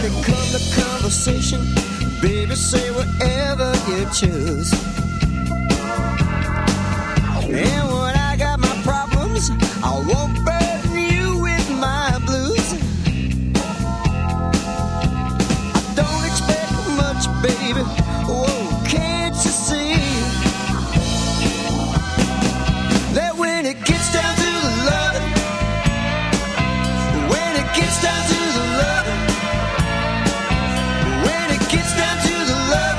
it comes to conversation, baby, say whatever you choose. And when I got my problems, I won't burden you with my blues. I don't expect much, baby, whoa, can't you see that when it gets down to the love, when it gets down to the love, when it gets down to the love,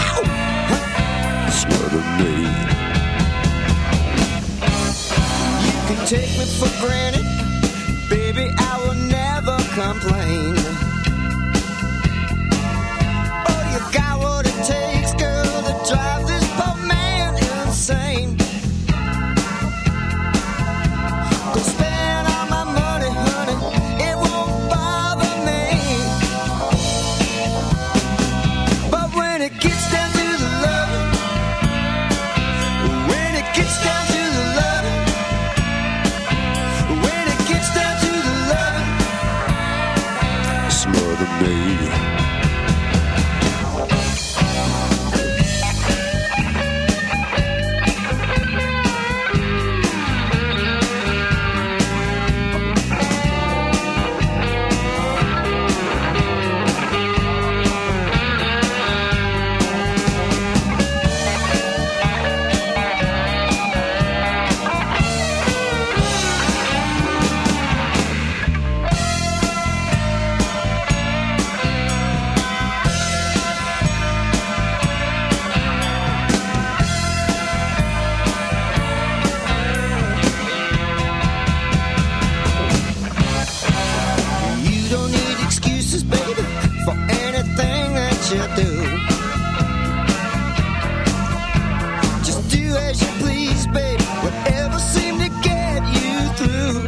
smother me. You can take me for granted, baby, I will never complain. Oh, you got what it takes, girl, to drive this poor man insane. Go spend all my money, honey, it won't bother me. But when it gets down to the love, when it gets down to the love, when it gets down to the love, smother me. You don't need excuses, baby, for anything that you do. Just do as you please, baby, whatever seemed to get you through.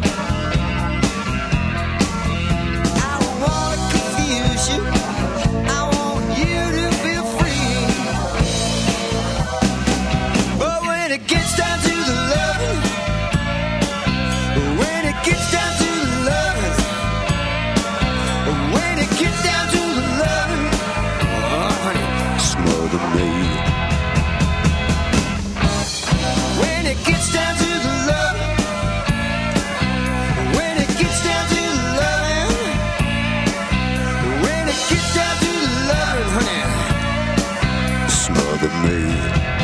I don't wanna confuse you, I want you to feel free. But when it gets down to the love, when it gets down to the love, when it gets down to the love, oh honey, smother me. When it gets down to the love, when it gets down to the love, when it gets down to the love, honey, smother me.